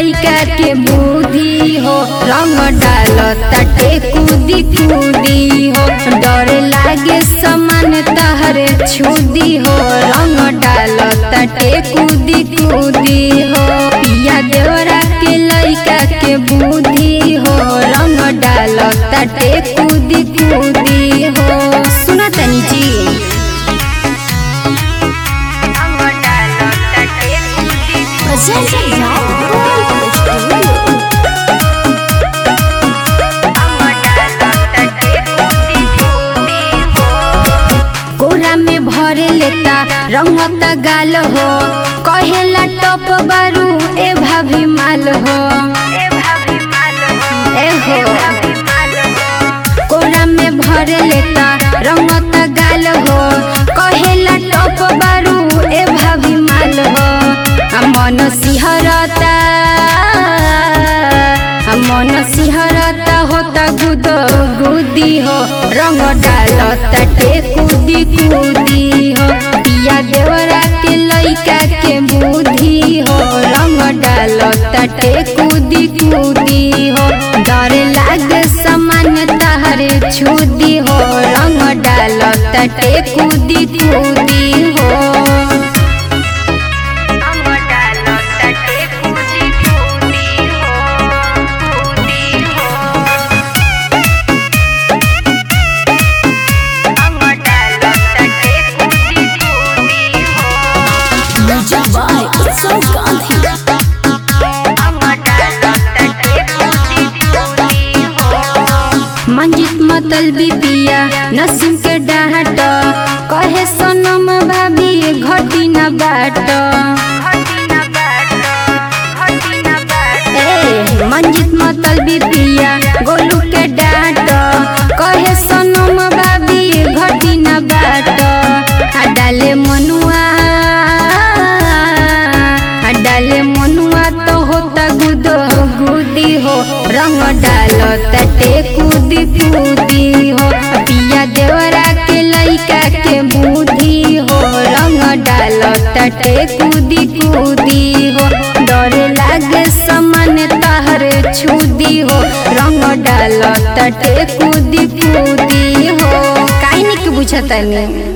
लइका के बुद्धि हो रंग डाल तटे कूदी कूदी हो डर लागे समान तहरे छुदी हो रंग डाल तटे कूदी कूदी हो पिया देवरा के लइका के बुद्धि हो रंग डाल तटे कूदी कूदी हो। सुना तनी जी कोरा में भरे लेता रंगता गाल हो कहेला टॉप बारू ए भाभी माल हो ए हो कोरा में भरे लेता रंगता गाल हो कहेला टॉप बारू ए भाभी माल हो मन सिहरता होता गुद गुदी हो रंग डाल तटे कूदी कूदी हो पिया देवरा के लइका के बुद्धि हो रंग डाल तटे कूदी कूदी हो डर लागे समान तहरे छुदी हो रंग डाल तटे कूदी कूदी हो। मंजित मतलबी पिया नसीम के डाहट कहे सनम भाभी घटी न बाट मंजित मतलबी पिया गोलू के डाट कहे सनम भाभी घटी न बाट डाले मनुआ तो होता गुद गुदी हो रंग डाल तटे कूदी कूदी हो पिया देवरा के लइका के बुद्धि हो रंग डाल तटे कूदी कूदी हो डर लागे समान तहरे छुदी हो रंग डाल तटे कूदी कूदी हो काहे नहीं बुझता नहीं।